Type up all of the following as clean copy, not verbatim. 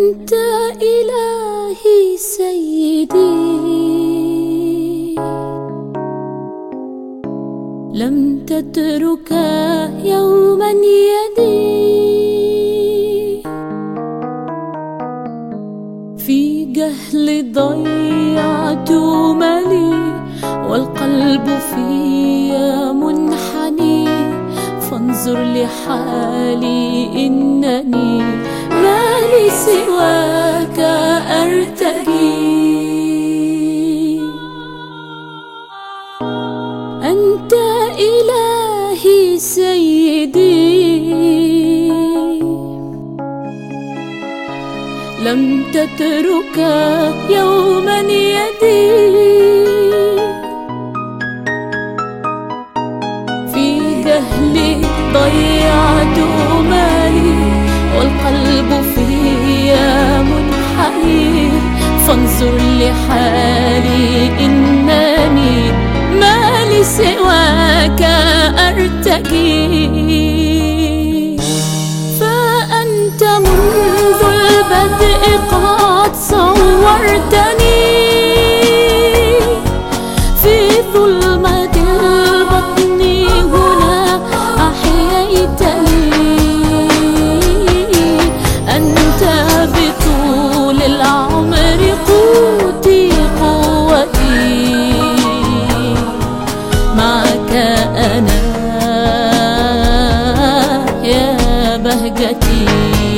أنت إلهي سيدي، لم تترك يوما يدي، في جهل ضيعت مالي والقلب في منحني، فانظر لحالي إنني ما لي سواك أرتجي. أنت إلهي سيدي، لم تترك يوما يدي، في جهلي ضيعت مالي والقلب في منحني، فانظر لحالي إنني ما لي سواك أرتجي. فأنت منذ البدء قد صورتني في ظلمة البطن، هنا أحييتني. أنت بطول العمر قوتي قوتي، معك أنا يا بهجتي.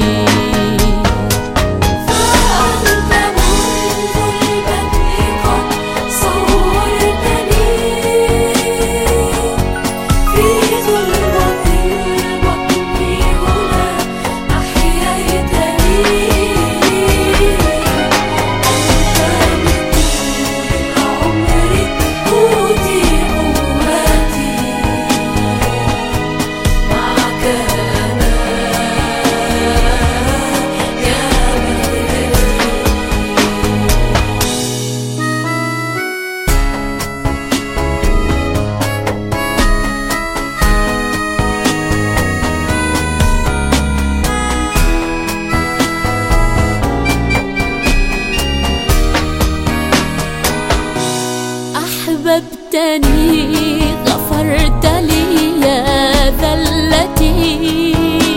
أحببتني غفرت لي يا ذلتي،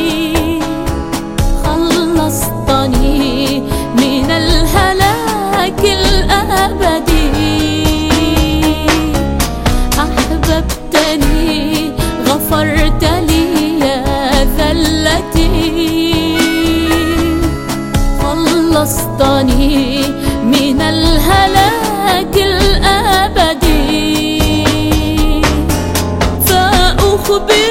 خلصتني من الهلاك الأبدي. أحببتني غفرت لي يا ذلتي، خلصتني من الهلاك الأبدي. فأخبر